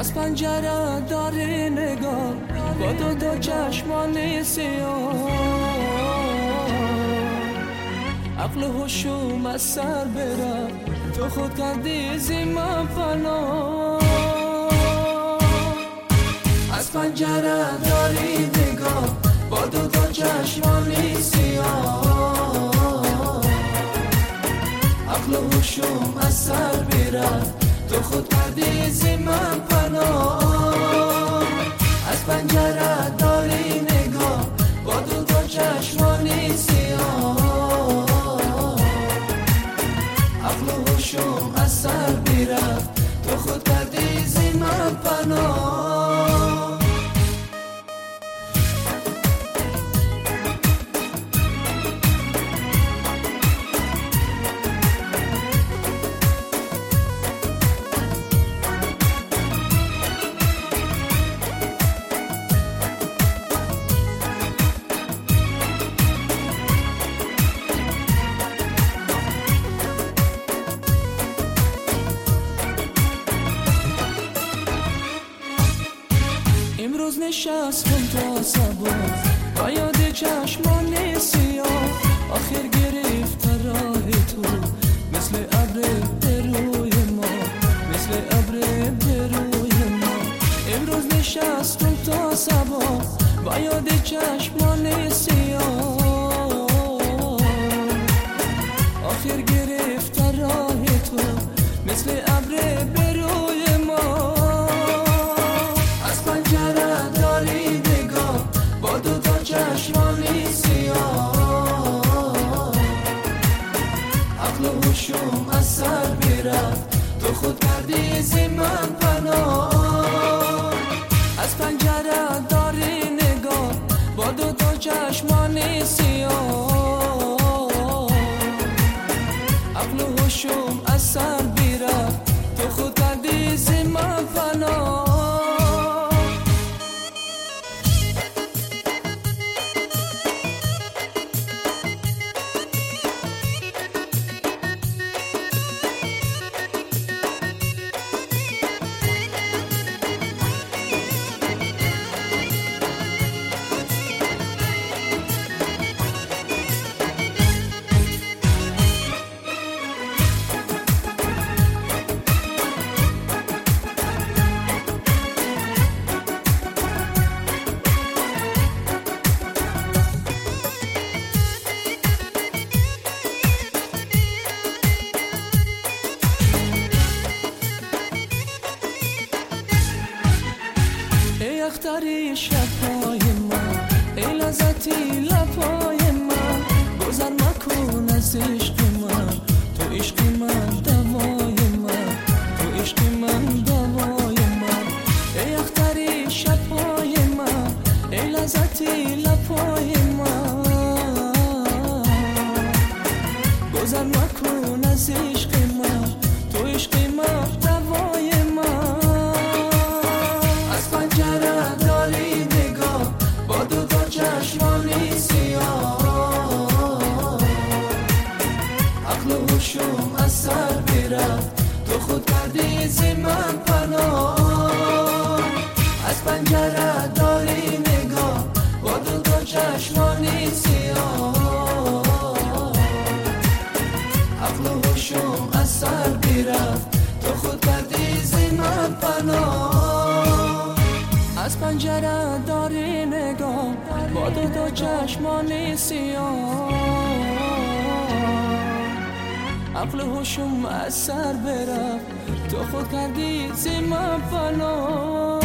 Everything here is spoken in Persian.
از پنجره داری نگاه با دو چشمان سیاه، عقل و هوشم از سر بره، تو خود کردی زیمم پناه. از پنجره داری نگاه با دو چشمان سیاه، عقل و هوشم از سر بره، تو خود کردی زیمم پناه. از پنجره داری نگاه با دو چشمان سیاه، عقل و هوشم از سر میرفت، تو خود کردی زیمم پناه. امروز نشستم تا صبح با یاد چشمان سیاه، آخر گرفت راه تو مثل ابر به روی ما، مثل ابر به روی ما. امروز نشستم تا صبح با یاد چشمان سیاه، آخر گرفت راه تو مثل ابر به روی ما. چشمانی سیاه، عقل و هوشم از سر میرفت، تو خود کردی زیمم پناه. از پنجره داری نگاه با دو چشمانی سیاه، عقل و هوشم از سر میرفت، تو خود کردی زیمم پناه. ای اختری شبهای من، ای لذتی لبهای من، گذر مکن از عشق من، تو عشق من دوای من، تو عشق من دوای من. ای اختری شبهای من، ای لذتی لبهای من، گذر مکن از عشق من، تو عشق من دوای من. چشمانی سیاه، عقل و هوشم از سر میرفت، تو خود کردی زیمم پناه. از پنجره داری نگاه با دو چشمانی سیاه، عقل و هوشم از سر میرفت، تو خود کردی زیمم پناه. از پنجره داری نگاه با دو چشمان سیاه، عقل و هوشم از سر برفت، تو خود کردی زیمم پناه.